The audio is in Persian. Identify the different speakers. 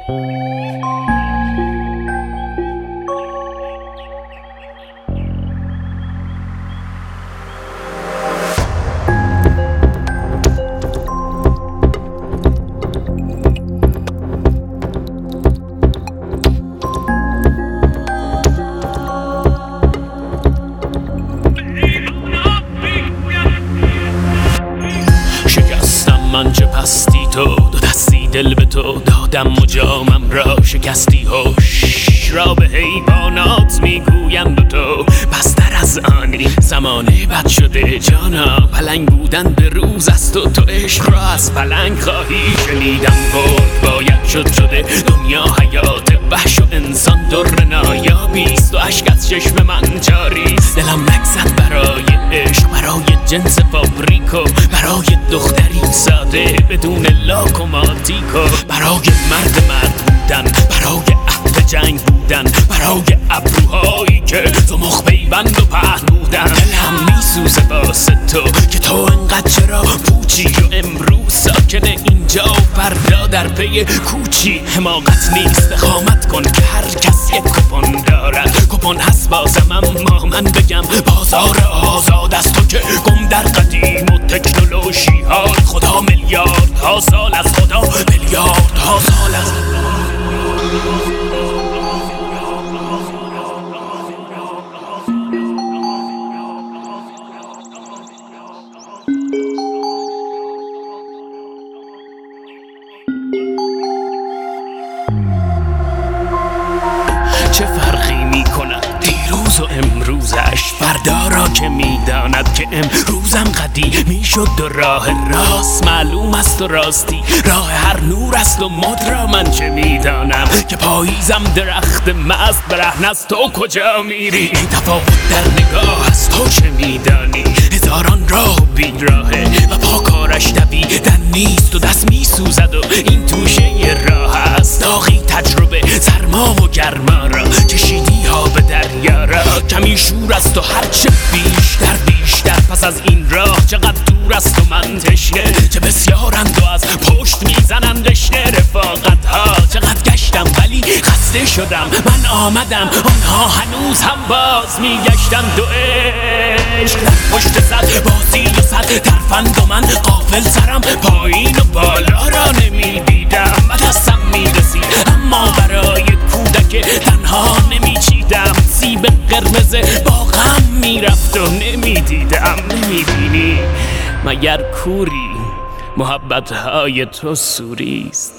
Speaker 1: من چه پستی تو دو دستی دل به تو دادم و جامم را شکستی هوش را به حیوانات میگویم به تو بستر از آنی زمانه بد شده جانا پلنگ بودن به روز است و تو عشق را از پلنگ خواهی شنیدم برد باید شده دنیا حیات وحش و انسان در نایابیست و اشک از چشم من جاریست دلم نگزد برای عشق برای جنس فابریکو برای دختری ساده بدون لاک و ماتیکو برای مرد بودن برای عهد جنگ بودن برای ابروهایی که تو مخ پیوند و پهن بودن دلم میسوزه واسه تو که تو انقدر چرا پوچی و امروز ساکن اینجا و فردا در پی کوچی حماقت نیست اقامت کن که هر کس یک کپون دارد کپون هست بازم اما من بگم بازار آزاد از تو که گم در قدیم و تکنولوژی ها خدا میلیاردها سال از خدا میلیاردها سال از چه فرقی میکند دیروز و امروزش فردا را که میداند که امروزم قدیمی شد و راه راست معلوم است و راستی راه هر نور است و مد را من چه میدانم که پاییزم درخت مست برهن از تو کجا میری تفاوت در نگاه است تو چه میدانی هزاران راه و بیراهه و پا کارش دویدن نیست و دست میسوزد و این توشه راه است داغی تجربه سرما و گرما را چشیدی ها به دریا را کمی شور است و هرچه بیشتر پس از این راه چقدر دور است و من تشنه چه بسیارند و از پشت میزنند رشته رفاقت ها چقدر گشتم ولی خسته شدم من آمدم آنها هنوز هم باز میگشتند و عشق در پشت صد بازی و صد ترفند و من غافل سرم پایین و بالا را نمیدیدم و دستم میرسید اما برای کودک تنها نمیچیدم سیب قرمز باغم میرفت و نمیدیدم نمیبینی مگر کوری محبت های تو سوریست